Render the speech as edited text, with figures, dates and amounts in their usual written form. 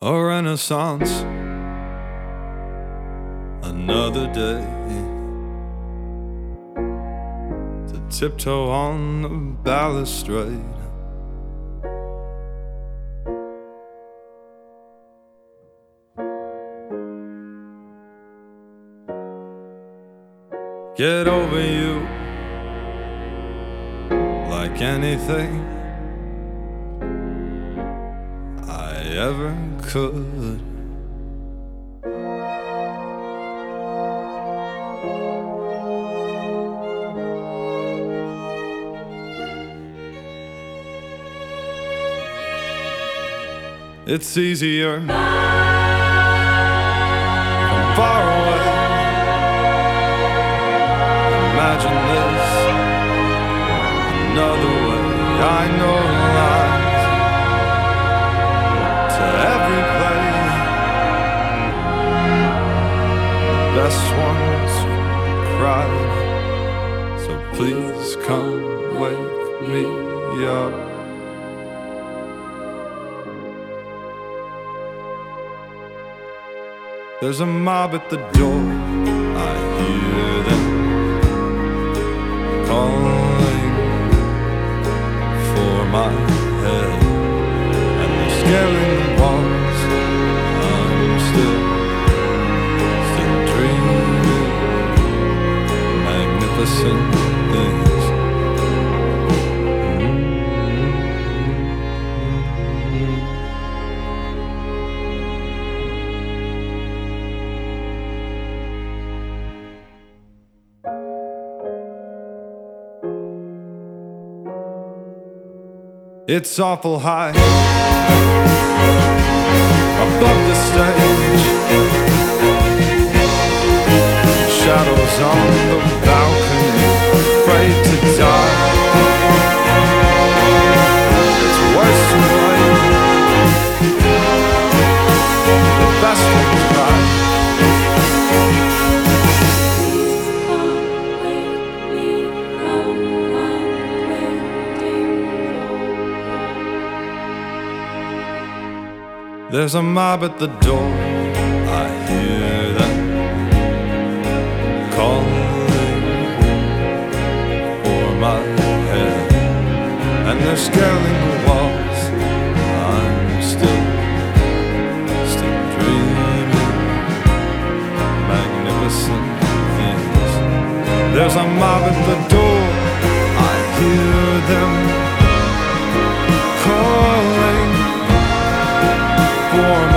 A renaissance, another day to tiptoe on the balustrade. Get over you like anything I ever could. It's easier from far away. Imagine this another way. I know lies to every play. The best ones cried, so please come wake me up. There's a mob at the door, I hear them calling for my head, and they're scaling the walls. I'm still dreaming magnificent things. It's awful high above the stage, shadows on the balcony, afraid to die. It's worse than life. The best ones cry. There's a mob at the door, I hear them calling for my head, and they're scaling the walls. I'm still dreaming magnificent things. There's a mob at the door, I hear them calling for